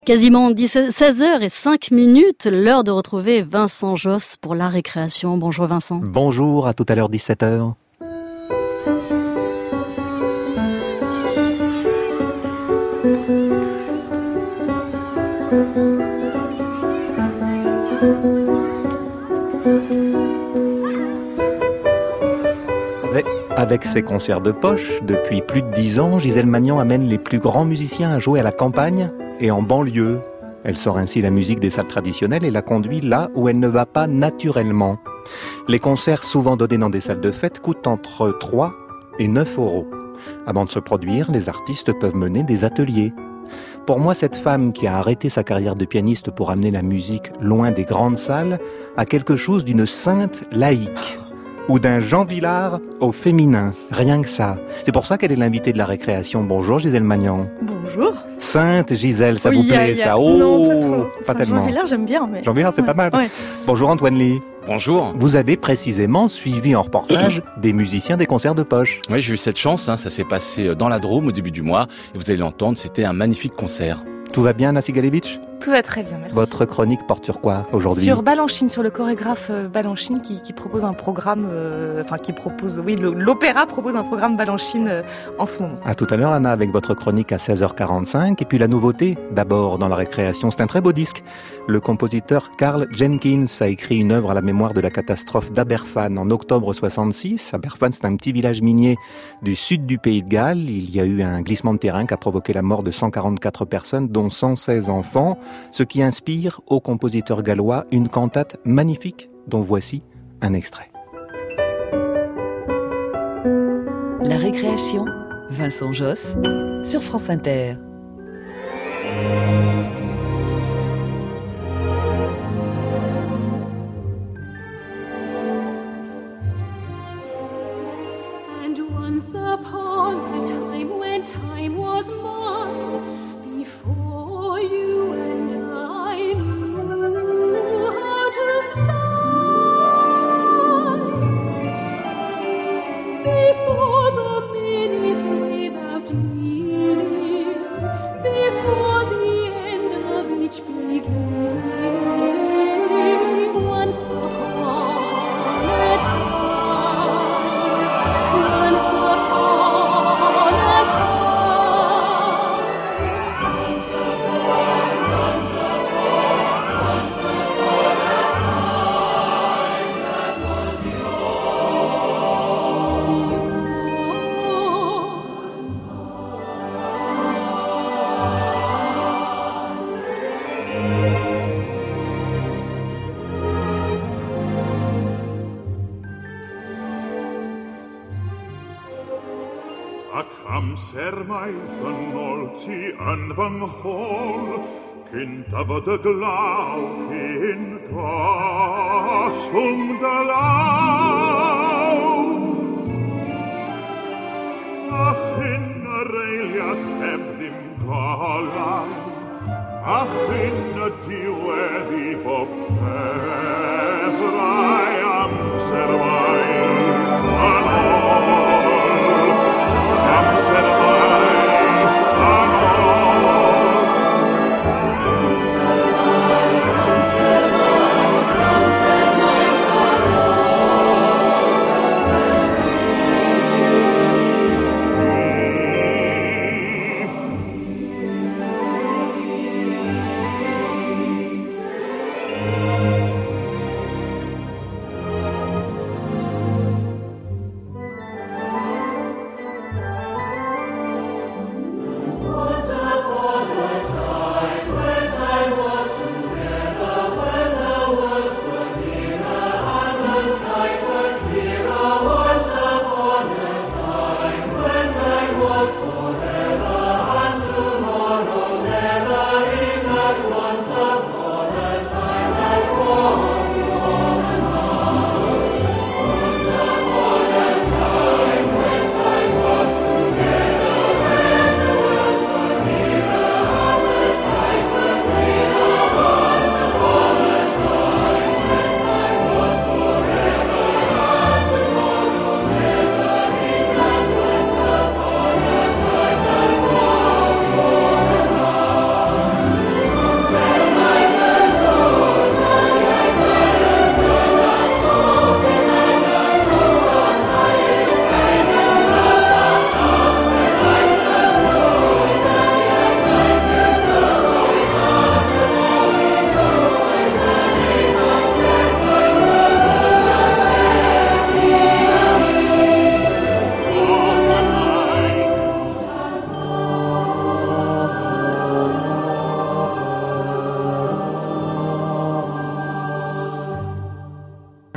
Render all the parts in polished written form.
Quasiment 16h05, l'heure de retrouver Vincent Josse pour la récréation. Bonjour Vincent. Bonjour, à tout à l'heure 17h. Avec ses concerts de poche, depuis plus de 10 ans, Gisèle Magnan amène les plus grands musiciens à jouer à la campagne et en banlieue. Elle sort ainsi la musique des salles traditionnelles et la conduit là où elle ne va pas naturellement. Les concerts, souvent donnés dans des salles de fête, coûtent entre 3 et 9 euros. Avant de se produire, les artistes peuvent mener des ateliers. Pour moi, cette femme qui a arrêté sa carrière de pianiste pour amener la musique loin des grandes salles a quelque chose d'une sainte laïque. Ou d'un Jean Vilar au féminin, rien que ça. C'est pour ça qu'elle est l'invitée de la récréation. Bonjour Gisèle Magnan. Bonjour. Sainte Gisèle, ça vous plaît ça? Oh, non, pas tellement. Jean Vilar, j'aime bien. Mais... Jean Vilar, c'est pas mal. Ouais. Bonjour Antoine Lee. Bonjour. Vous avez précisément suivi en reportage des musiciens des concerts de poche. Oui, j'ai eu cette chance, ça s'est passé dans la Drôme au début du mois. Et vous allez l'entendre, c'était un magnifique concert. Tout va bien, Nassi Galevitch? Tout va très bien, merci. Votre chronique porte sur quoi aujourd'hui? Sur Balanchine, sur le chorégraphe Balanchine qui propose un programme, l'opéra propose un programme Balanchine en ce moment. À tout à l'heure, Anna, avec votre chronique à 16h45. Et puis la nouveauté, d'abord, dans la récréation, c'est un très beau disque. Le compositeur Karl Jenkins a écrit une œuvre à la mémoire de la catastrophe d'Aberfan en octobre 66. Aberfan, c'est un petit village minier du sud du pays de Galles. Il y a eu un glissement de terrain qui a provoqué la mort de 144 personnes, dont 116 enfants. Ce qui inspire au compositeur gallois une cantate magnifique dont voici un extrait. La récréation, Vincent Josse, sur France Inter. And once upon a time when time was mine, before you and I knew how to fly, before the minutes without meaning, before the end of each beginning, once upon a time, once upon a time. Ac amser maith yn ôl ti yn fy nghôl, cynta fod y glaw cyn gollwng dy law. A chyn yr eiliad heb ddim golau, a chyn y diwedd I bob peth rai amser maith yn ôl. Amser maith yn ôl. Amser maith yn ôl.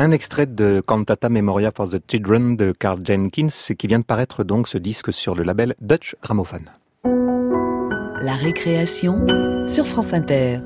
Un extrait de Cantata Memoria for the Children de Karl Jenkins, qui vient de paraître donc ce disque sur le label Dutch Gramophone. La récréation sur France Inter.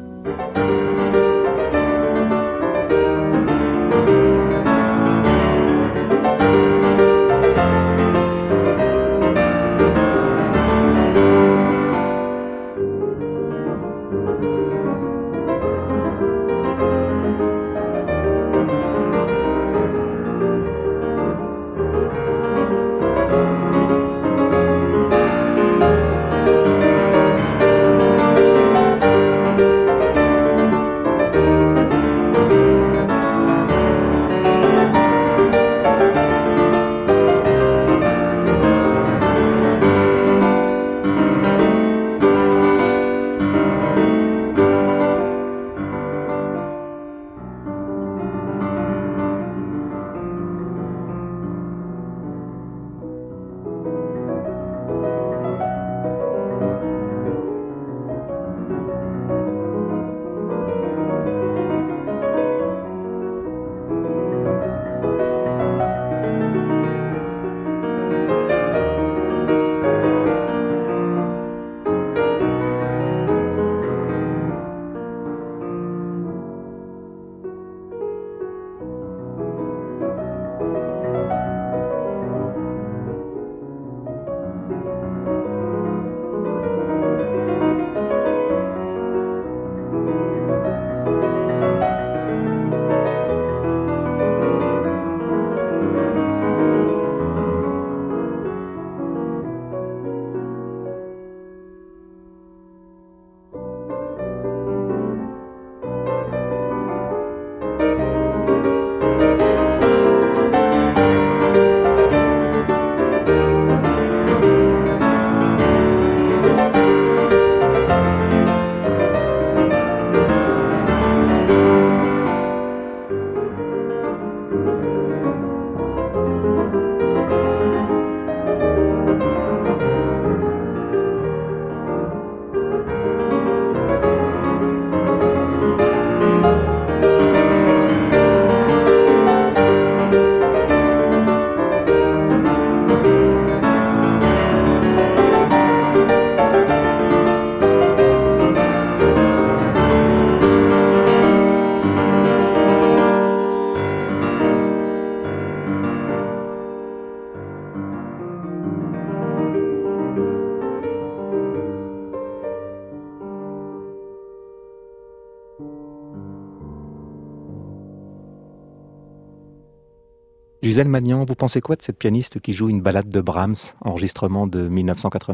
Gisèle Magnan, vous pensez quoi de cette pianiste qui joue une ballade de Brahms, enregistrement de 1995 ?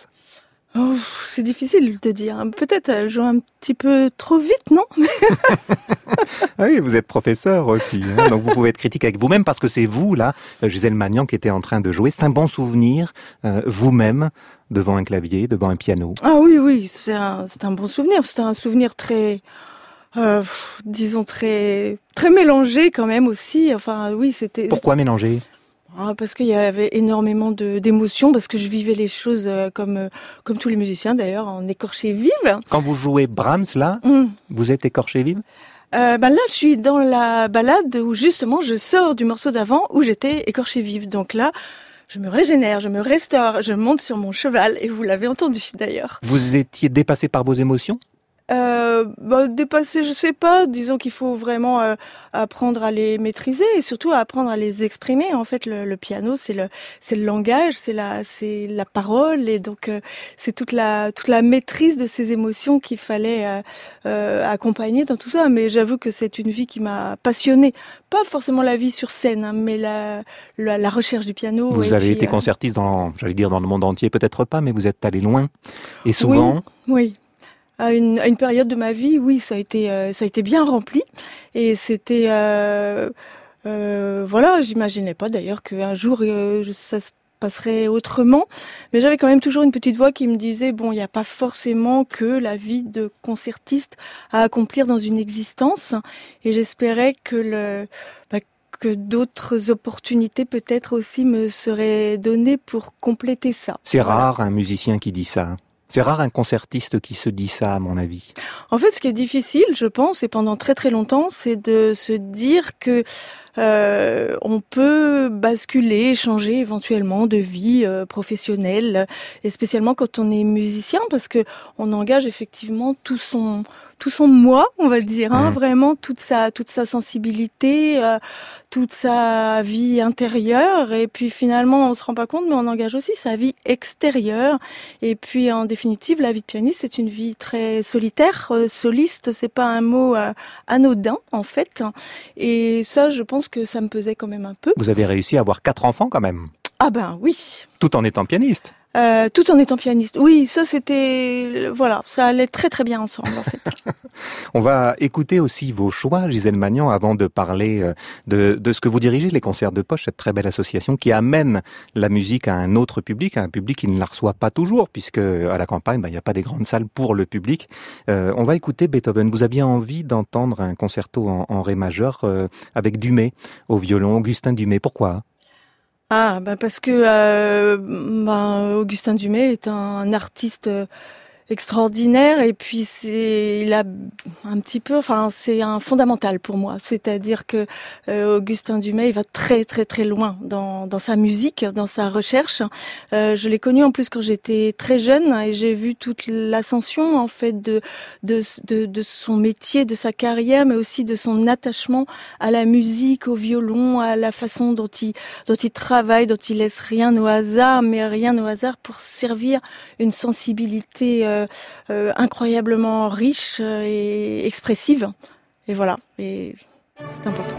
Oh, c'est difficile de dire. Peut-être elle joue un petit peu trop vite, non ? Oui, vous êtes professeur aussi, hein, donc vous pouvez être critique avec vous-même parce que c'est vous, là, Gisèle Magnan, qui était en train de jouer. C'est un bon souvenir, vous-même, devant un clavier, devant un piano. Ah oui, c'est un bon souvenir. C'est un souvenir très... disons très mélangé quand même aussi. Enfin oui, c'était. Pourquoi mélanger ? Parce qu'il y avait énormément d'émotions, parce que je vivais les choses comme tous les musiciens d'ailleurs, en écorché vive. Quand vous jouez Brahms là, vous êtes écorché vive ? Là, je suis dans la balade où justement je sors du morceau d'avant où j'étais écorché vive. Donc là, je me régénère, je me restaure, je monte sur mon cheval et vous l'avez entendu d'ailleurs. Vous étiez dépassé par vos émotions ? Dépasser, je sais pas. Disons qu'il faut vraiment apprendre à les maîtriser et surtout apprendre à les exprimer. En fait, le piano, c'est le langage, c'est la parole et donc c'est toute la maîtrise de ces émotions qu'il fallait accompagner dans tout ça. Mais j'avoue que c'est une vie qui m'a passionnée. Pas forcément la vie sur scène, hein, mais la recherche du piano. Vous avez été concertiste dans le monde entier, peut-être pas, mais vous êtes allé loin et souvent. Oui. À une période de ma vie, oui, ça a été bien rempli et c'était voilà, j'imaginais pas d'ailleurs qu'un jour ça se passerait autrement, mais j'avais quand même toujours une petite voix qui me disait bon, il n'y a pas forcément que la vie de concertiste à accomplir dans une existence et j'espérais que que d'autres opportunités peut-être aussi me seraient données pour compléter ça. C'est rare un musicien qui dit ça. C'est rare un concertiste qui se dit ça, à mon avis. En fait, ce qui est difficile, je pense, et pendant très très longtemps, c'est de se dire que on peut basculer, changer éventuellement de vie professionnelle, et spécialement quand on est musicien, parce que on engage effectivement tout son moi, on va dire, vraiment toute sa sensibilité, toute sa vie intérieure, et puis finalement on se rend pas compte, mais on engage aussi sa vie extérieure. Et puis en définitive, la vie de pianiste, c'est une vie très solitaire, soliste, c'est pas un mot anodin en fait. Et ça, je pense que ça me pesait quand même un peu. Vous avez réussi à avoir 4 enfants quand même. Ah ben oui. Tout en étant pianiste. Tout en étant pianiste. Oui, ça c'était, voilà, ça allait très très bien ensemble en fait. On va écouter aussi vos choix, Gisèle Magnan, avant de parler de ce que vous dirigez, les concerts de poche, cette très belle association qui amène la musique à un autre public, à un public qui ne la reçoit pas toujours, puisque à la campagne, il n'y a pas des grandes salles pour le public. On va écouter Beethoven. Vous aviez envie d'entendre un concerto en ré majeur avec Dumay au violon, Augustin Dumay. Pourquoi ? Ah, parce que Augustin Dumay est un artiste extraordinaire, et puis il a un petit peu, c'est un fondamental pour moi. C'est-à-dire que Augustin Dumay, il va très très très loin dans sa musique, dans sa recherche. Je l'ai connu en plus quand j'étais très jeune, et j'ai vu toute l'ascension en fait de son métier, de sa carrière, mais aussi de son attachement à la musique, au violon, à la façon dont il travaille, dont il laisse rien au hasard, mais rien au hasard pour servir une sensibilité incroyablement riche et expressive. Et voilà, et c'est important.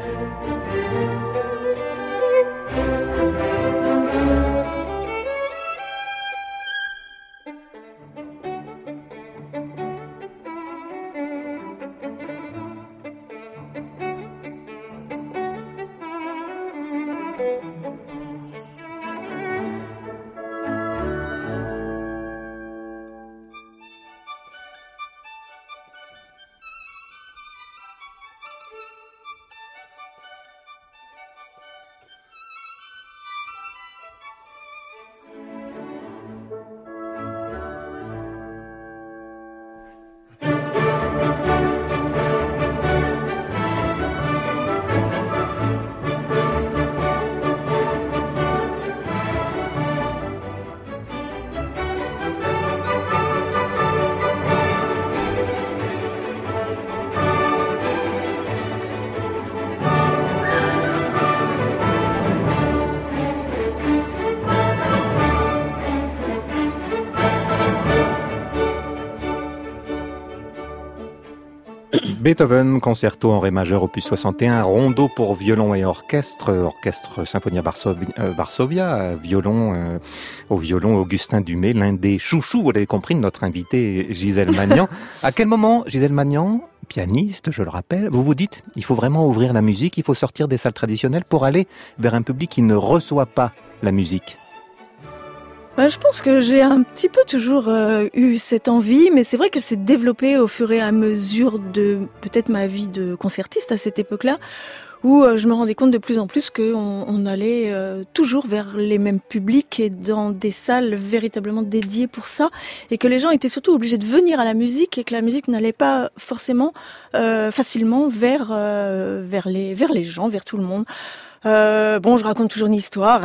Beethoven, concerto en ré majeur opus 61, rondo pour violon et orchestre, orchestre Symphonia Varsovia, au violon Augustin Dumay, l'un des chouchous, vous l'avez compris, de notre invité Gisèle Magnan. À quel moment, Gisèle Magnan, pianiste, je le rappelle, vous vous dites, il faut vraiment ouvrir la musique, il faut sortir des salles traditionnelles pour aller vers un public qui ne reçoit pas la musique? Je pense que j'ai un petit peu toujours eu cette envie, mais c'est vrai qu'elle s'est développée au fur et à mesure de peut-être ma vie de concertiste à cette époque-là, où je me rendais compte de plus en plus qu'on allait toujours vers les mêmes publics et dans des salles véritablement dédiées pour ça, et que les gens étaient surtout obligés de venir à la musique et que la musique n'allait pas forcément facilement vers les gens, vers tout le monde. Je raconte toujours une histoire,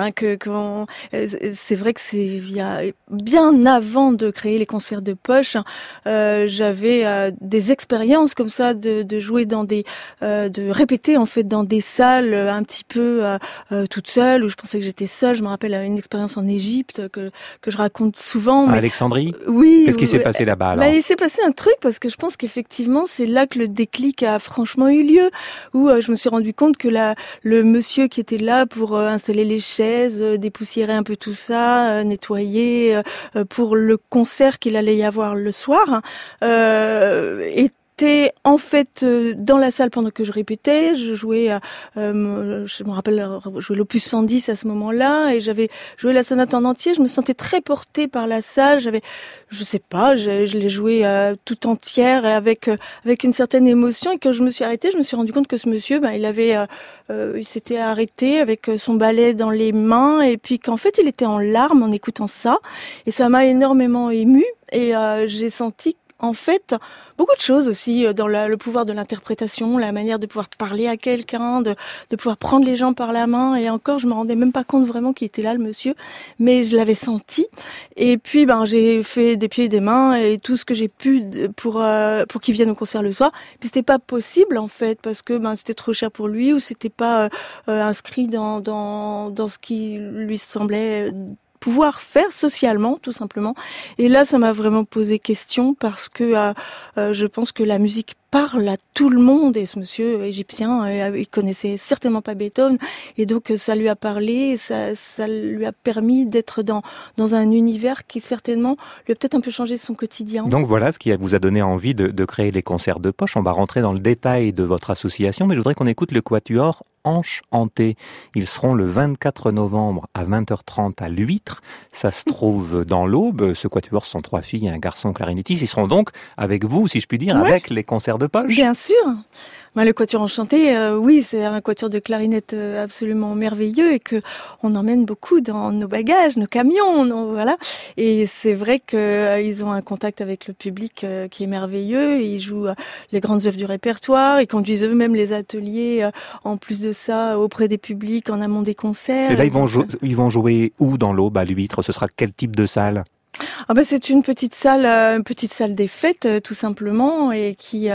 c'est vrai que il y a bien avant de créer les concerts de poche, j'avais des expériences comme ça de jouer dans de répéter en fait dans des salles un petit peu toute seule, où je pensais que j'étais seule. Je me rappelle une expérience en Égypte que je raconte souvent. À Alexandrie? Oui. Qu'est-ce qui s'est passé là-bas alors? Il s'est passé un truc parce que je pense qu'effectivement c'est là que le déclic a franchement eu lieu, où je me suis rendu compte que le monsieur qui était là pour installer les chaises, dépoussiérer un peu tout ça, nettoyer pour le concert qu'il allait y avoir le soir, était en fait dans la salle pendant que je répétais. Je jouais, je me rappelle, jouer l'opus 110 à ce moment-là, et j'avais joué la sonate en entier. Je me sentais très portée par la salle. Je l'ai joué tout entière et avec une certaine émotion. Et quand je me suis arrêtée, je me suis rendu compte que ce monsieur, il s'était arrêté avec son balai dans les mains, et puis qu'en fait il était en larmes en écoutant ça, et ça m'a énormément émue, et j'ai senti en fait beaucoup de choses aussi dans le pouvoir de l'interprétation, la manière de pouvoir parler à quelqu'un, de pouvoir prendre les gens par la main. Et encore, je me rendais même pas compte vraiment qu'il était là, le monsieur, mais je l'avais senti. Et puis j'ai fait des pieds et des mains et tout ce que j'ai pu pour qu'il vienne au concert le soir. Puis c'était pas possible en fait, parce que c'était trop cher pour lui, ou c'était pas inscrit dans ce qui lui semblait pouvoir faire socialement, tout simplement. Et là, ça m'a vraiment posé question, parce que je pense que la musique parle à tout le monde, et ce monsieur égyptien, il connaissait certainement pas Beethoven, et donc ça lui a parlé, ça lui a permis d'être dans un univers qui certainement lui a peut-être un peu changé son quotidien. Donc voilà ce qui vous a donné envie de créer les concerts de poche. On va rentrer dans le détail de votre association, mais je voudrais qu'on écoute le quatuor Hanche hantée. Ils seront le 24 novembre à 20h30 à l'Huître. Ça se trouve dans l'Aube. Ce quatuor, ce sont 3 filles et un garçon clarinettiste. Ils seront donc avec vous, si je puis dire, avec les concerts de poche. Bien sûr. Le quatuor enchanté, oui, c'est un quatuor de clarinette absolument merveilleux, et que on emmène beaucoup dans nos bagages, nos camions, voilà. Et c'est vrai qu'ils ont un contact avec le public qui est merveilleux. Ils jouent les grandes œuvres du répertoire, ils conduisent eux-mêmes les ateliers en plus de ça auprès des publics en amont des concerts. Et là, ils vont jouer où dans l'Aube, à l'Huître? Ce sera quel type de salle? C'est une petite salle des fêtes, tout simplement, et qui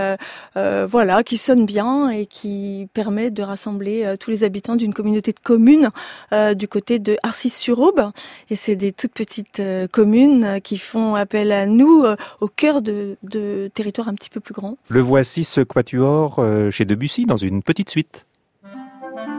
sonne bien et qui permet de rassembler tous les habitants d'une communauté de communes du côté de Arcis-sur-Aube. Et c'est des toutes petites communes qui font appel à nous au cœur de territoires un petit peu plus grands. Le voici, ce quatuor chez Debussy, dans une petite suite.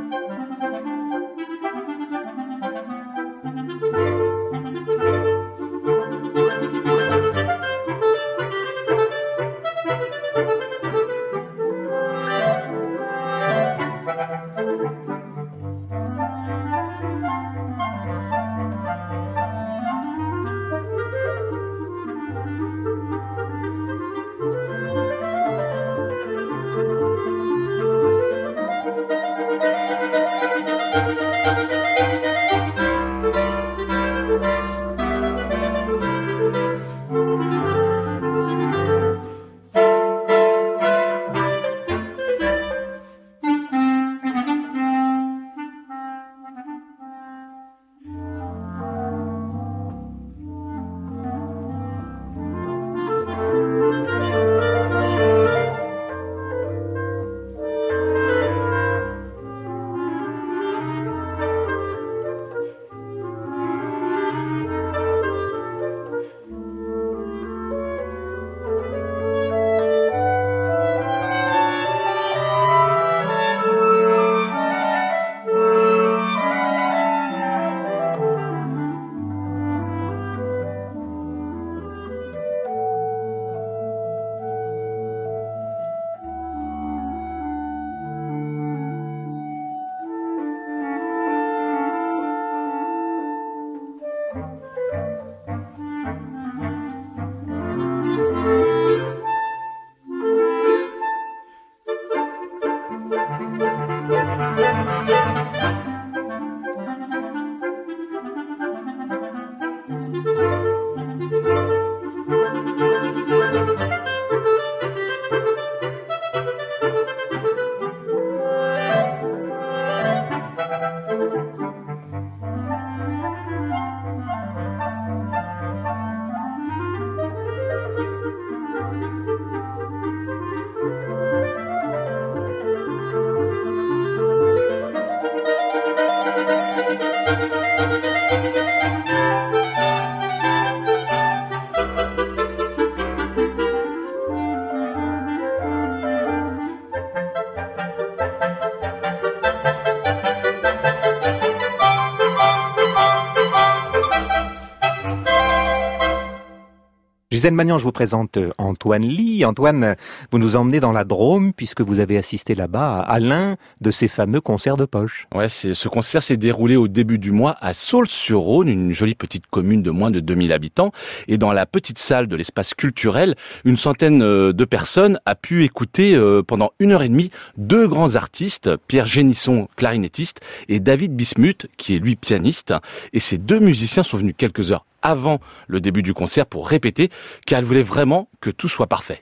Gisèle Magnan, je vous présente Antoine Ly. Antoine, vous nous emmenez dans la Drôme puisque vous avez assisté là-bas à l'un de ces fameux concerts de poche. Ouais, ce concert s'est déroulé au début du mois à Saulx-sur-Rhône, une jolie petite commune de moins de 2000 habitants. Et dans la petite salle de l'espace culturel, une centaine de personnes a pu écouter pendant 1h30 deux grands artistes, Pierre Génisson, clarinettiste, et David Bismuth, qui est lui pianiste. Et ces deux musiciens sont venus quelques heures avant le début du concert pour répéter, car ils voulaient vraiment que tout soit parfait.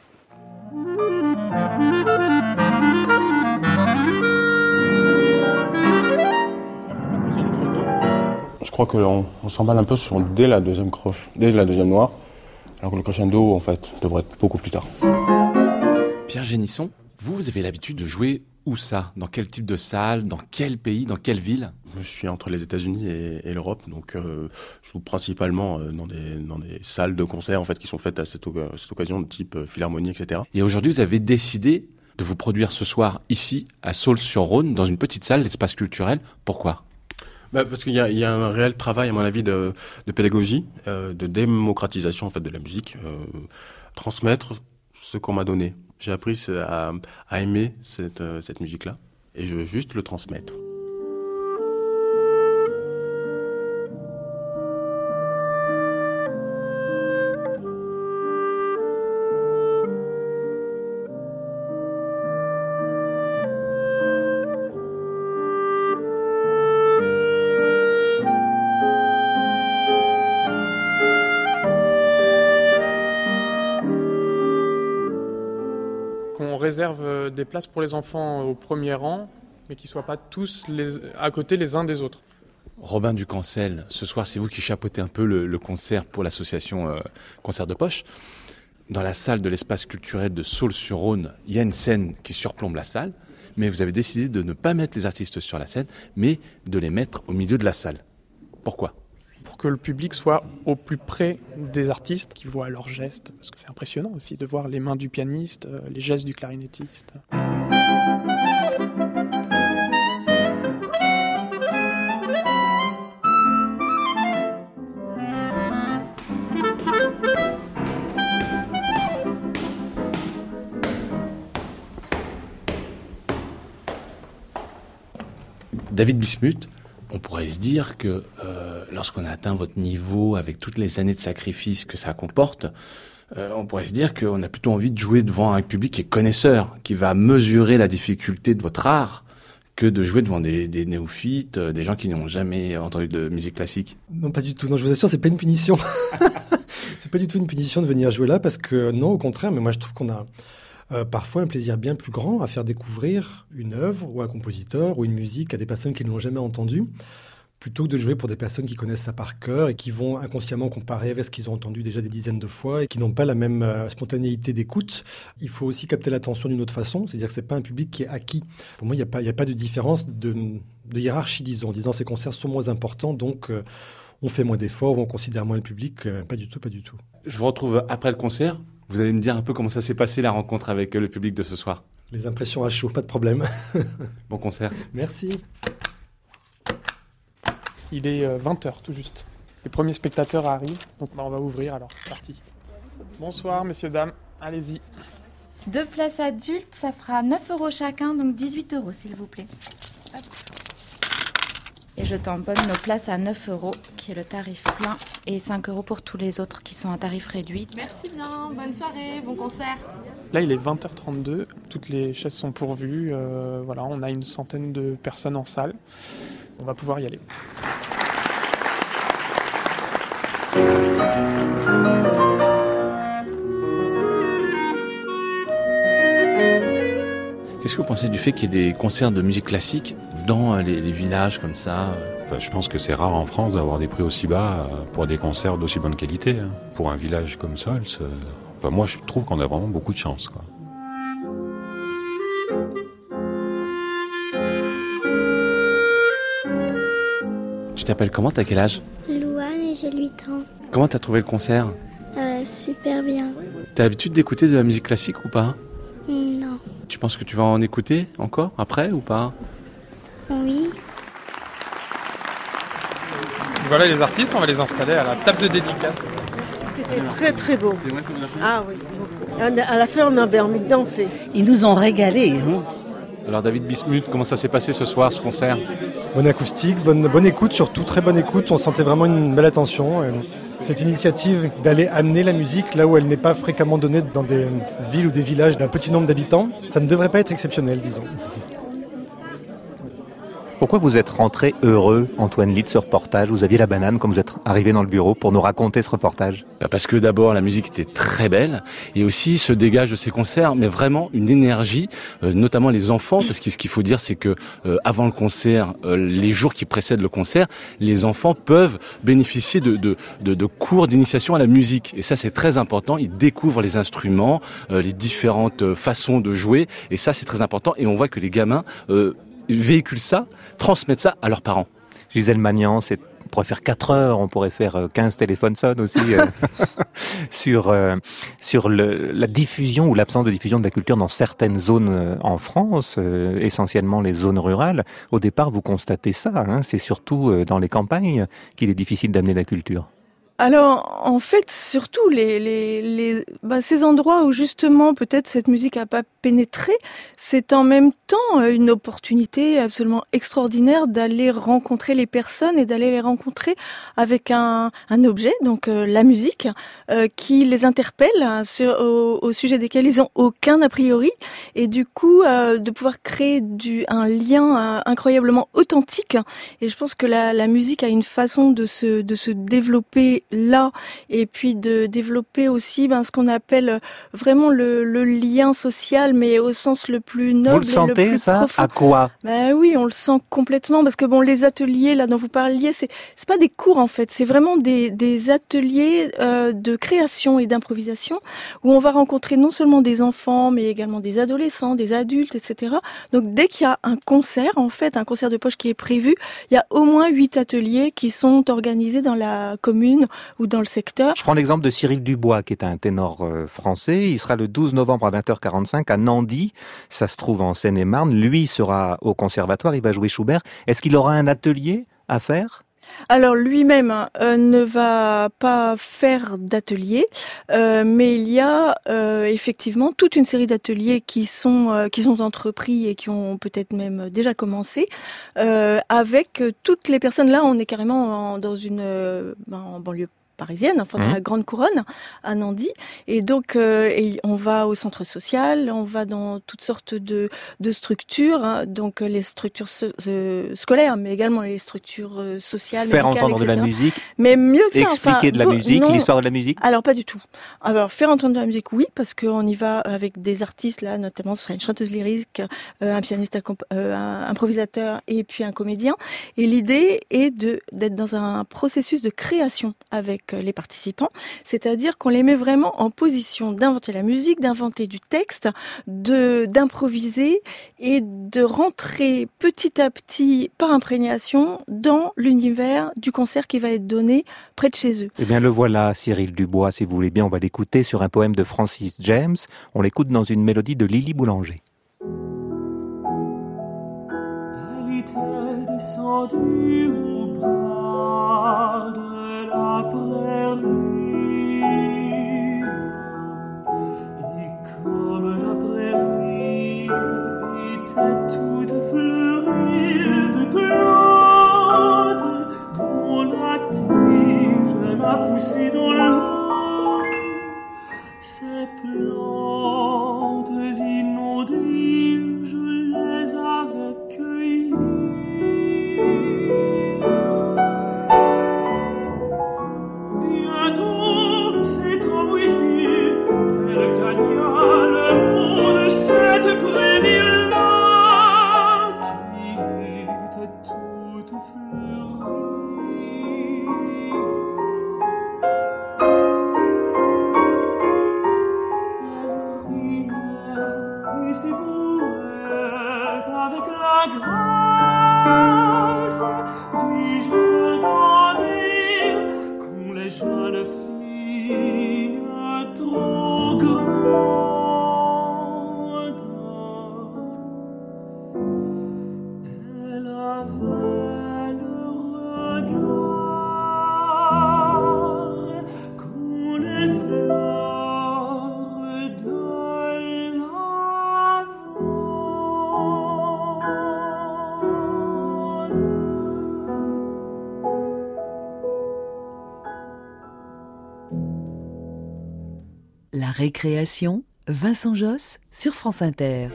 Je crois qu'on s'emballe un peu dès la deuxième croche, dès la deuxième noire, alors que le crescendo, en fait, devrait être beaucoup plus tard. Pierre Génisson, vous avez l'habitude de jouer où ça ? Dans quel type de salle ? Dans quel pays ? Dans quelle ville ? Je suis entre les États-Unis et l'Europe, donc je joue principalement dans des salles de concert en fait, qui sont faites à cette occasion de type philharmonie, etc. Et aujourd'hui, vous avez décidé de vous produire ce soir ici, à Saulx-sur-Rhône, dans une petite salle, l'espace culturel. Pourquoi ? Parce qu'il y a un réel travail, à mon avis, de pédagogie, de démocratisation en fait, de la musique, transmettre ce qu'on m'a donné. J'ai appris à aimer cette musique-là, et je veux juste le transmettre. Qu'on réserve des places pour les enfants au premier rang, mais qu'ils ne soient pas tous à côté les uns des autres. Robin Ducancel, ce soir c'est vous qui chapeautez un peu le concert pour l'association Concert de Poche. Dans la salle de l'espace culturel de Saulx-sur-Rhône, il y a une scène qui surplombe la salle, mais vous avez décidé de ne pas mettre les artistes sur la scène, mais de les mettre au milieu de la salle. Pourquoi ? Pour que le public soit au plus près des artistes, qui voient leurs gestes, parce que c'est impressionnant aussi de voir les mains du pianiste, les gestes du clarinettiste. David Bismuth, on pourrait se dire que lorsqu'on a atteint votre niveau avec toutes les années de sacrifice que ça comporte, on pourrait se dire qu'on a plutôt envie de jouer devant un public qui est connaisseur, qui va mesurer la difficulté de votre art, que de jouer devant des néophytes, des gens qui n'ont jamais entendu de musique classique. Non, pas du tout. Non, je vous assure, c'est pas une punition. C'est pas du tout une punition de venir jouer là, parce que non, au contraire, mais moi je trouve qu'on a parfois un plaisir bien plus grand à faire découvrir une œuvre ou un compositeur ou une musique à des personnes qui ne l'ont jamais entendue, plutôt que de jouer pour des personnes qui connaissent ça par cœur et qui vont inconsciemment comparer avec ce qu'ils ont entendu déjà des dizaines de fois et qui n'ont pas la même spontanéité d'écoute. Il faut aussi capter l'attention d'une autre façon, c'est-à-dire que c'est pas un public qui est acquis. Pour moi, il n'y a pas de différence de hiérarchie, disons, en disant ces concerts sont moins importants, donc on fait moins d'efforts, on considère moins le public. Pas du tout, pas du tout. Je vous retrouve après le concert. Vous allez me dire un peu comment ça s'est passé la rencontre avec le public de ce soir. Les impressions à chaud, pas de problème. Bon concert. Merci. Il est 20h tout juste. Les premiers spectateurs arrivent, donc on va ouvrir alors, c'est parti. Bonsoir messieurs, dames, allez-y. 2 places adultes, ça fera 9 € chacun, donc 18 € s'il vous plaît. Hop. Et je tamponne nos places à 9 €, qui est le tarif plein, et 5 € pour tous les autres qui sont à tarif réduit. Merci bien, bonne soirée, bon concert. Là il est 20h32, toutes les chaises sont pourvues, voilà, on a une centaine de personnes en salle. On va pouvoir y aller. Qu'est-ce que vous pensez du fait qu'il y ait des concerts de musique classique dans les villages comme ça? Enfin, je pense que c'est rare en France d'avoir des prix aussi bas pour des concerts d'aussi bonne qualité. Pour un village comme Sols, enfin, moi je trouve qu'on a vraiment beaucoup de chance, quoi. Tu t'appelles comment? T'as quel âge? Louane et j'ai 8 ans. Comment t'as trouvé le concert? Super bien. T'as l'habitude d'écouter de la musique classique ou pas? Non. Tu penses que tu vas en écouter encore après ou pas? Oui. Voilà les artistes, on va les installer à la table de dédicace. C'était très très beau. Ah oui, beaucoup. À la fin, on avait envie de danser. Ils nous ont régalés. Hein. Alors David Bismuth, comment ça s'est passé ce soir, ce concert? Bonne acoustique, bonne écoute, surtout très bonne écoute. On sentait vraiment une belle attention. Cette initiative d'aller amener la musique là où elle n'est pas fréquemment donnée dans des villes ou des villages d'un petit nombre d'habitants, ça ne devrait pas être exceptionnel, disons. Pourquoi vous êtes rentré heureux, Antoine Litz, ce reportage? Vous aviez la banane quand vous êtes arrivé dans le bureau pour nous raconter ce reportage. Parce que d'abord, la musique était très belle et aussi se dégage de ces concerts, mais vraiment une énergie, notamment les enfants, parce que ce qu'il faut dire, c'est que avant le concert, les jours qui précèdent le concert, les enfants peuvent bénéficier de cours d'initiation à la musique. Et ça, c'est très important. Ils découvrent les instruments, les différentes façons de jouer. Et ça, c'est très important. Et on voit que les gamins véhiculent ça, transmettent ça à leurs parents. Gisèle Magnan, on pourrait faire 4 heures, on pourrait faire 15 téléphones sonnent aussi sur la diffusion ou l'absence de diffusion de la culture dans certaines zones en France, essentiellement les zones rurales. Au départ, vous constatez ça, hein, c'est surtout dans les campagnes qu'il est difficile d'amener la culture. Alors, en fait, surtout ces endroits où justement peut-être cette musique n'a pas pénétré, c'est en même temps une opportunité absolument extraordinaire d'aller rencontrer les personnes et d'aller les rencontrer avec un objet, donc la musique, qui les interpelle au sujet desquels ils ont aucun a priori, et du coup de pouvoir créer un lien incroyablement authentique. Et je pense que la musique a une façon de se développer là, et puis de développer aussi ce qu'on appelle vraiment le lien social, mais au sens le plus noble. Vous le sentez, et le plus ça profond. À quoi? Oui, on le sent complètement, parce que les ateliers là dont vous parliez, c'est pas des cours en fait, c'est vraiment des ateliers de création et d'improvisation où on va rencontrer non seulement des enfants, mais également des adolescents, des adultes, etc. Donc dès qu'il y a un concert, en fait, un concert de poche qui est prévu, il y a au moins 8 ateliers qui sont organisés dans la commune ou dans le secteur. Je prends l'exemple de Cyril Dubois, qui est un ténor français. Il sera le 12 novembre à 20h45 à Nandy. Ça se trouve en Seine-et-Marne. Lui sera au conservatoire, il va jouer Schubert. Est-ce qu'il aura un atelier à faire? Alors lui-même ne va pas faire d'ateliers, mais il y a effectivement toute une série d'ateliers qui sont entrepris et qui ont peut-être même déjà commencé avec toutes les personnes. Là, on est carrément dans en banlieue parisienne, enfin dans la Grande Couronne, à Nandy. Et donc, on va au centre social, on va dans toutes sortes de structures, hein, donc les structures scolaires, mais également les structures sociales, faire médicales, entendre etc. de la musique, mais mieux que ça, expliquer de la musique, non, l'histoire de la musique. Alors pas du tout. Alors faire entendre de la musique, oui, parce qu'on y va avec des artistes là, notamment ce sera une chanteuse lyrique, un pianiste, un improvisateur et puis un comédien. Et l'idée est d'être dans un processus de création avec les participants, c'est-à-dire qu'on les met vraiment en position d'inventer la musique, d'inventer du texte, d'improviser et de rentrer petit à petit par imprégnation dans l'univers du concert qui va être donné près de chez eux. Eh bien le voilà, Cyril Dubois, si vous voulez bien, on va l'écouter sur un poème de Francis James. On l'écoute dans une mélodie de Lily Boulanger. Elle était descendue au bas de la prairie, et comme la prairie était toute fleurie de plantes dont la tige m'a poussé dans l'eau, ces plantes inondées, je les avais cueillies. Bientôt, s'étant mouillée, elle gagna le haut de cette prairie-là qui était toute fleurie. Elle riait et s'ébrouait avec la grâce des regardés qu'ont les jeunes filles trop grandes. Elle avait le regard qu'ont les fleurs de La récréation, Vincent Josse sur France Inter.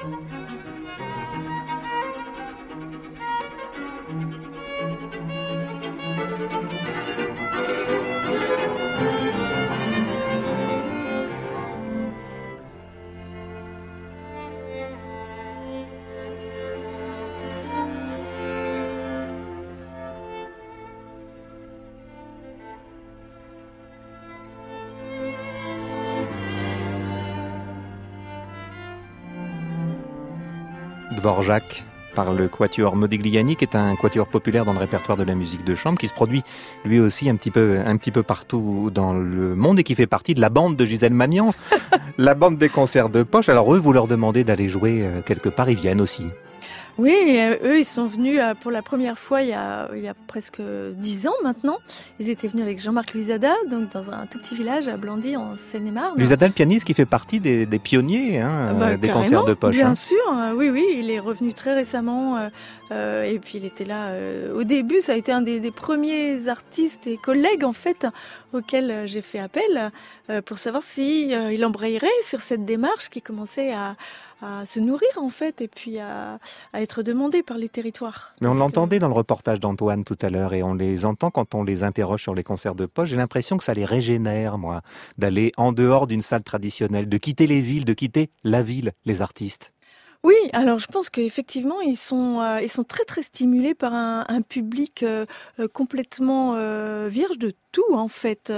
Dvorak par le quatuor Modigliani, qui est un quatuor populaire dans le répertoire de la musique de chambre, qui se produit lui aussi un petit peu partout dans le monde et qui fait partie de la bande de Gisèle Magnan, la bande des concerts de poche. Alors eux, vous leur demandez d'aller jouer quelque part, ils viennent aussi. Oui, eux, ils sont venus pour la première fois il y a presque 10 ans maintenant. Ils étaient venus avec Jean-Marc Luisada, donc dans un tout petit village à Blandy, en Seine-et-Marne. Luisada, le pianiste, qui fait partie des pionniers des concerts de poche. Bien sûr, oui, il est revenu très récemment. Et puis il était là au début. Ça a été un des premiers artistes et collègues en fait auxquels j'ai fait appel pour savoir si il embrayerait sur cette démarche qui commençait à se nourrir en fait et puis à être demandé par les territoires. Mais on l'entendait dans le reportage d'Antoine tout à l'heure et on les entend quand on les interroge sur les concerts de poche. J'ai l'impression que ça les régénère, moi, d'aller en dehors d'une salle traditionnelle, de quitter les villes, de quitter la ville, les artistes. Oui, alors je pense qu'effectivement ils sont très très stimulés par un public complètement vierge de tout en fait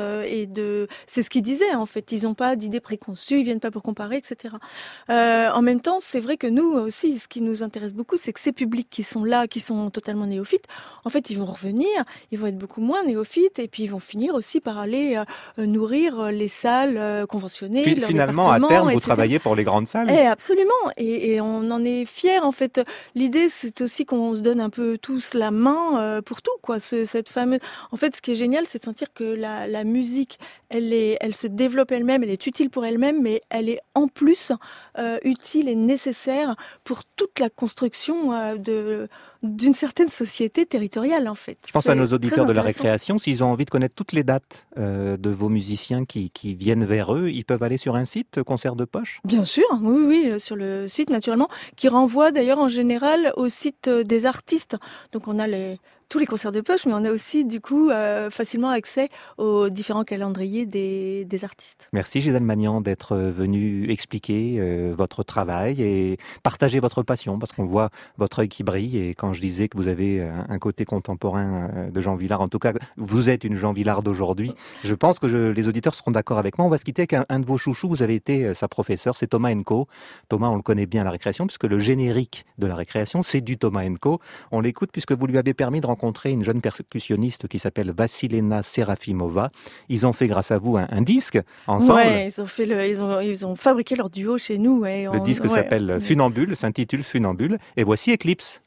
c'est ce qu'ils disaient en fait, ils n'ont pas d'idées préconçues, ils viennent pas pour comparer, etc. En même temps, c'est vrai que nous aussi, ce qui nous intéresse beaucoup, c'est que ces publics qui sont là, qui sont totalement néophytes, en fait, ils vont revenir, ils vont être beaucoup moins néophytes et puis ils vont finir aussi par aller nourrir les salles conventionnées. Finalement, à terme, vous travaillez pour les grandes salles. Absolument, et on en est fiers en fait. L'idée, c'est aussi qu'on se donne un peu tous la main pour tout, quoi. Cette fameuse. En fait, ce qui est génial, c'est de sentir que la musique, elle se développe elle-même, elle est utile pour elle-même, mais elle est en plus utile et nécessaire pour toute la construction d'une certaine société territoriale, en fait. Je pense à nos auditeurs de la récréation, s'ils ont envie de connaître toutes les dates de vos musiciens qui viennent vers eux, ils peuvent aller sur un site, Concert de Poche ? Bien sûr, oui, sur le site, naturellement, qui renvoie d'ailleurs en général au site des artistes. Donc on a tous les concerts de poche, mais on a aussi du coup facilement accès aux différents calendriers des artistes. Merci Gisèle Magnan d'être venue expliquer votre travail et partager votre passion, parce qu'on voit votre œil qui brille. Et quand je disais que vous avez un côté contemporain de Jean Vilar, en tout cas vous êtes une Jean Vilar d'aujourd'hui, je pense que les auditeurs seront d'accord avec moi. On va se quitter avec un de vos chouchous, vous avez été sa professeure, c'est Thomas Enko. Thomas, on le connaît bien à la récréation, puisque le générique de la récréation, c'est du Thomas Enko. On l'écoute puisque vous lui avez permis de rencontrer une jeune percussionniste qui s'appelle Vassilena Serafimova. Ils ont fait grâce à vous un disque ensemble. Ouais, ils ont fabriqué leur duo chez nous. Le disque s'appelle Funambule, s'intitule Funambule. Et voici Eclipse.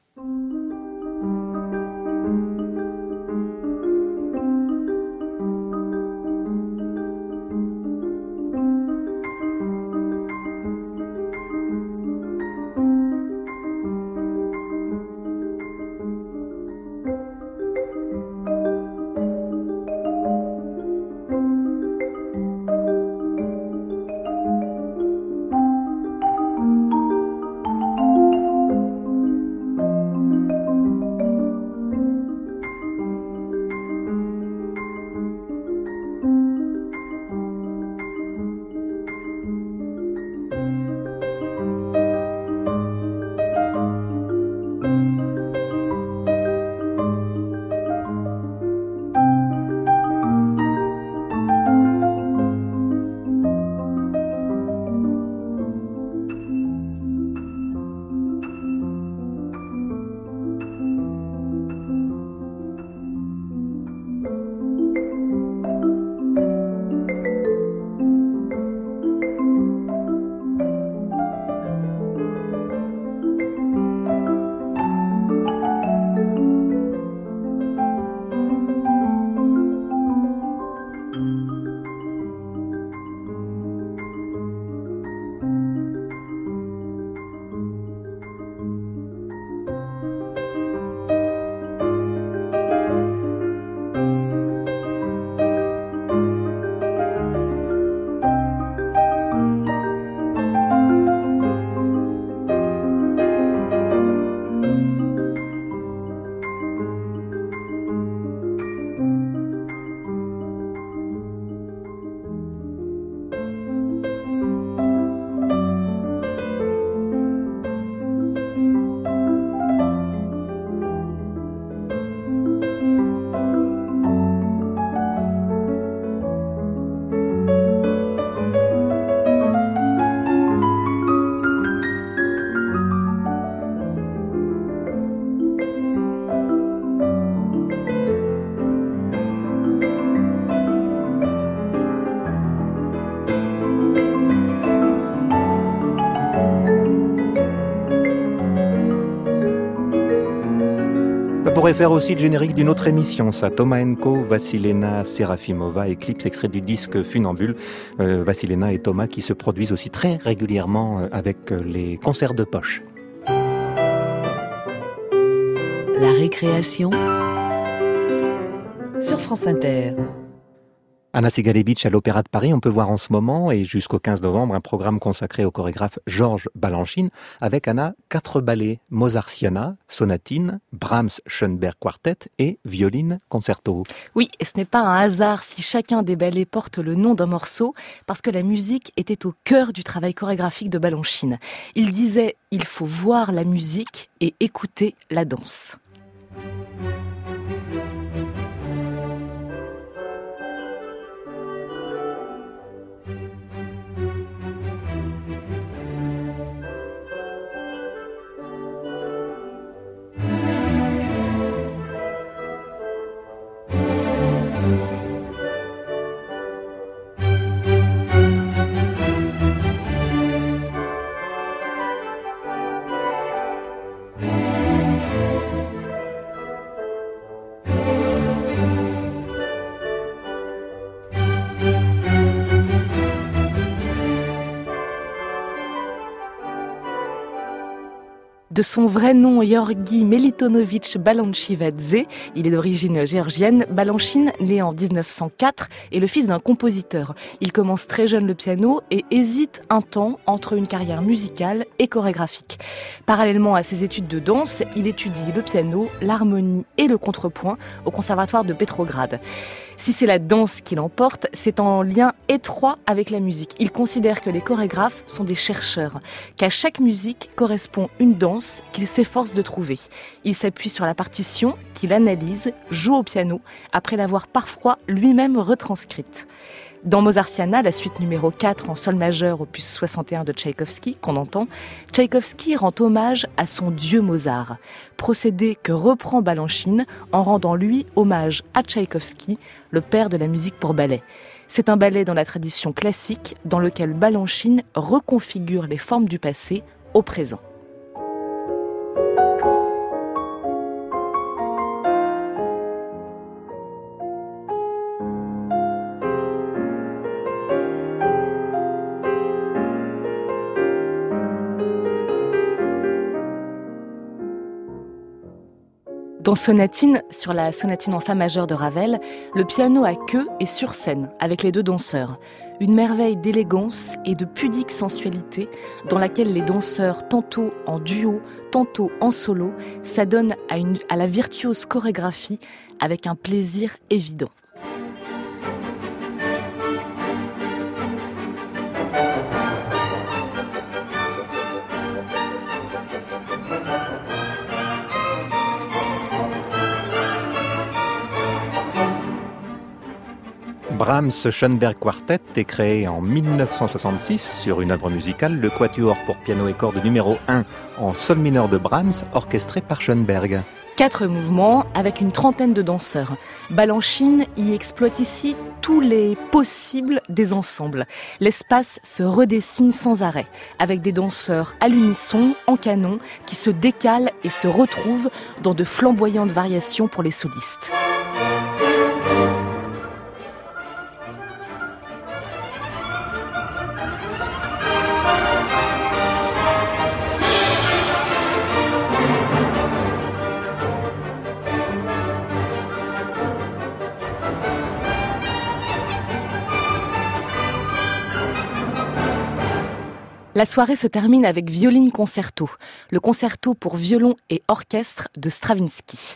pourrait faire aussi le générique d'une autre émission, ça. Tomaenko, Vassilena Serafimova, Eclipse, extrait du disque Funambule. Vassilena et Thomas qui se produisent aussi très régulièrement avec les concerts de poche. La récréation sur France Inter. Anna Sigalevitch à l'Opéra de Paris, on peut voir en ce moment et jusqu'au 15 novembre un programme consacré au chorégraphe Georges Balanchine avec Anna 4 ballets, Mozartiana, Sonatine, Brahms Schoenberg Quartet et Violine Concerto. Oui, et ce n'est pas un hasard si chacun des ballets porte le nom d'un morceau, parce que la musique était au cœur du travail chorégraphique de Balanchine. Il disait « il faut voir la musique et écouter la danse ». De son vrai nom, Georgi Melitonovitch Balanchivadze, il est d'origine géorgienne. Balanchine, né en 1904, est le fils d'un compositeur. Il commence très jeune le piano et hésite un temps entre une carrière musicale et chorégraphique. Parallèlement à ses études de danse, il étudie le piano, l'harmonie et le contrepoint au conservatoire de Petrograd. Si c'est la danse qui l'emporte, c'est en lien étroit avec la musique. Il considère que les chorégraphes sont des chercheurs, qu'à chaque musique correspond une danse qu'il s'efforce de trouver. Il s'appuie sur la partition, qu'il analyse, joue au piano, après l'avoir parfois lui-même retranscrite. Dans Mozartiana, la suite numéro 4 en sol majeur, opus 61 de Tchaïkovski, qu'on entend, Tchaïkovski rend hommage à son dieu Mozart. Procédé que reprend Balanchine en rendant lui hommage à Tchaïkovski, le père de la musique pour ballet. C'est un ballet dans la tradition classique, dans lequel Balanchine reconfigure les formes du passé au présent. Dans Sonatine, sur la sonatine en fa majeur de Ravel, le piano à queue est sur scène avec les deux danseurs. Une merveille d'élégance et de pudique sensualité dans laquelle les danseurs, tantôt en duo, tantôt en solo, s'adonnent à la virtuose chorégraphie avec un plaisir évident. Brahms Schoenberg Quartet est créé en 1966 sur une œuvre musicale, le quatuor pour piano et cordes numéro 1 en sol mineur de Brahms, orchestré par Schoenberg. 4 mouvements avec une trentaine de danseurs. Balanchine y exploite ici tous les possibles des ensembles. L'espace se redessine sans arrêt, avec des danseurs à l'unisson, en canon, qui se décalent et se retrouvent dans de flamboyantes variations pour les solistes. La soirée se termine avec Violine Concerto, le concerto pour violon et orchestre de Stravinsky.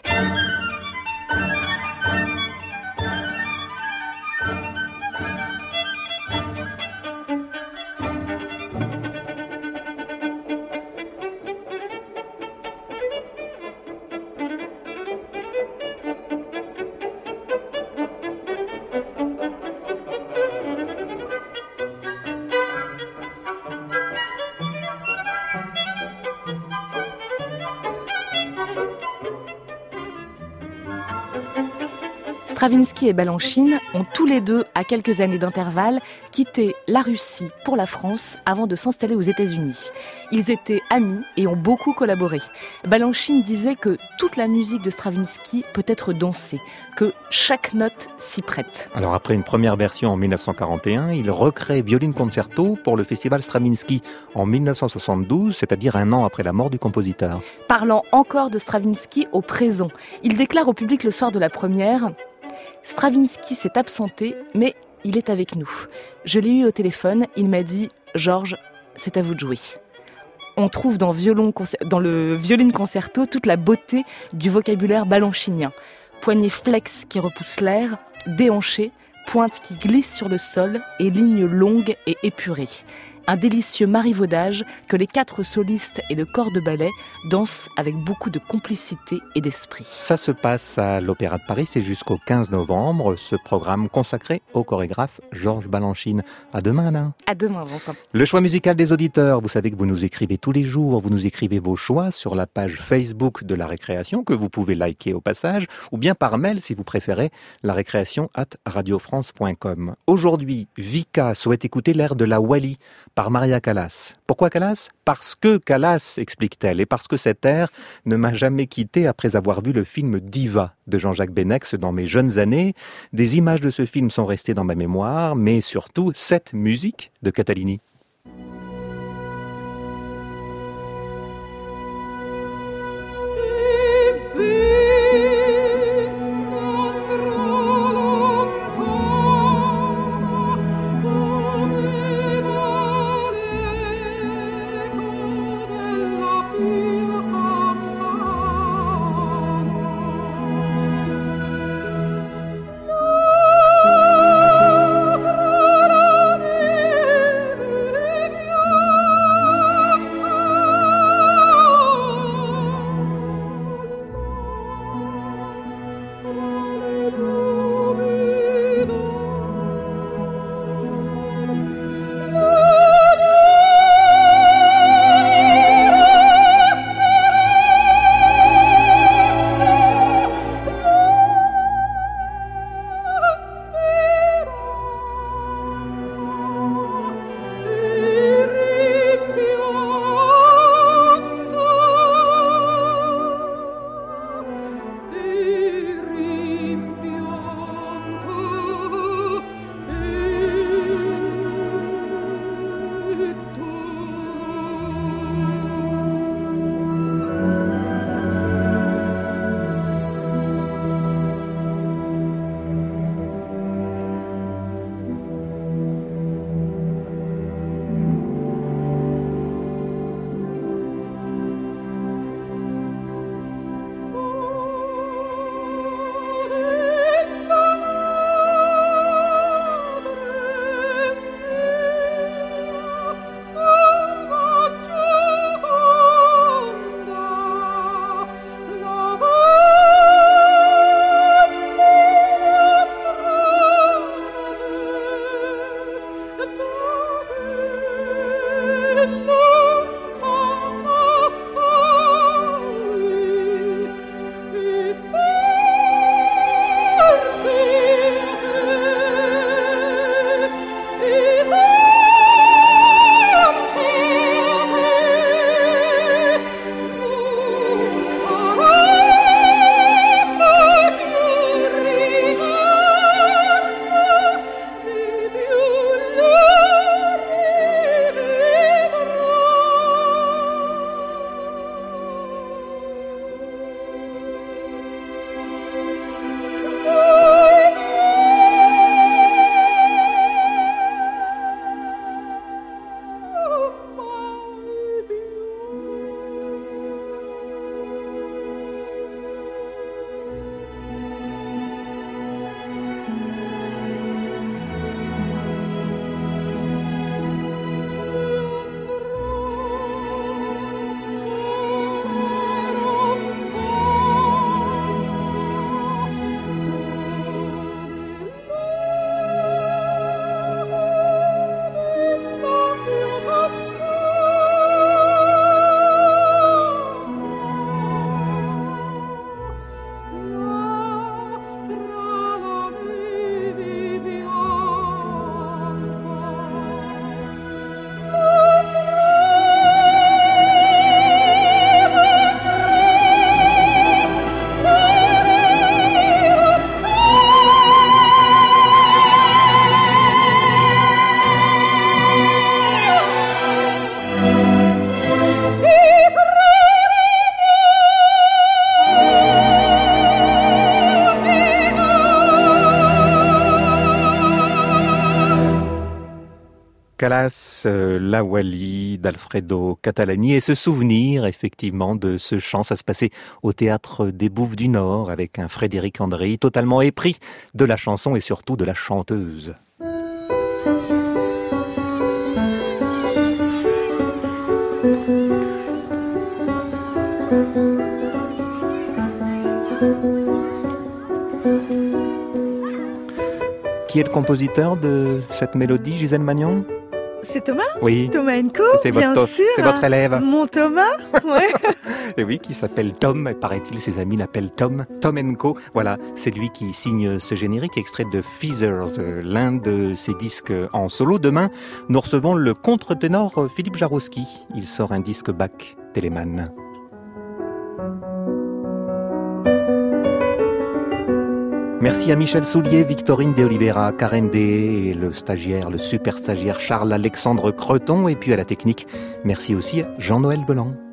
Stravinsky et Balanchine ont tous les deux, à quelques années d'intervalle, quitté la Russie pour la France avant de s'installer aux États-Unis. Ils étaient amis et ont beaucoup collaboré. Balanchine disait que toute la musique de Stravinsky peut être dansée, que chaque note s'y prête. Alors après une première version en 1941, il recrée Violin Concerto pour le festival Stravinsky en 1972, c'est-à-dire un an après la mort du compositeur. Parlant encore de Stravinsky au présent, il déclare au public le soir de la première « Stravinsky s'est absenté, mais il est avec nous. Je l'ai eu au téléphone, il m'a dit « Georges, c'est à vous de jouer ». On trouve dans le Violin Concerto toute la beauté du vocabulaire balanchinien. Poignet flex qui repousse l'air, déhanché, pointe qui glisse sur le sol et lignes longues et épurées. Un délicieux marivaudage que les 4 solistes et le corps de ballet dansent avec beaucoup de complicité et d'esprit. Ça se passe à l'Opéra de Paris, c'est jusqu'au 15 novembre, ce programme consacré au chorégraphe Georges Balanchine. À demain, Alain. À demain, Vincent. Le choix musical des auditeurs, vous savez que vous nous écrivez tous les jours, vous nous écrivez vos choix sur la page Facebook de La Récréation, que vous pouvez liker au passage, ou bien par mail si vous préférez, larécréation@radiofrance.com. Aujourd'hui, Vika souhaite écouter l'air de la Wally par Maria Callas. Pourquoi Callas ? Parce que Callas, explique-t-elle, et parce que cet air ne m'a jamais quitté après avoir vu le film Diva de Jean-Jacques Benex dans mes jeunes années. Des images de ce film sont restées dans ma mémoire, mais surtout cette musique de Catalini. Calas, La Wally d'Alfredo Catalani et ce souvenir effectivement de ce chant, ça se passait au théâtre des Bouffes du Nord avec un Frédéric Andréi totalement épris de la chanson et surtout de la chanteuse. Qui est le compositeur de cette mélodie, Gisèle Magnon ? C'est Thomas ? Oui. Thomas Enco, bien sûr. C'est votre élève. Mon Thomas, ouais. Et oui, qui s'appelle Tom, et paraît-il, ses amis l'appellent Tom Enco. Voilà, c'est lui qui signe ce générique, extrait de Feathers, l'un de ses disques en solo. Demain, nous recevons le contre-ténor Philippe Jarowski. Il sort un disque Bach, Telemann. Merci à Michel Soulier, Victorine de Oliveira, Karen Day et le stagiaire, le super stagiaire Charles-Alexandre Creton, et puis à la technique. Merci aussi à Jean-Noël Belan.